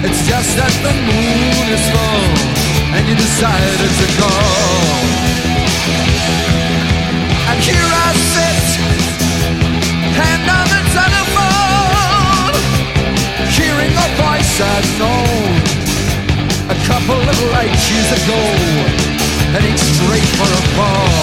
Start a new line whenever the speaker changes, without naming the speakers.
It's just that the moon is full and you decided to go. And here I sit, hand on the telephone, hearing a voice I'd known a couple of light years ago, heading straight for a fall.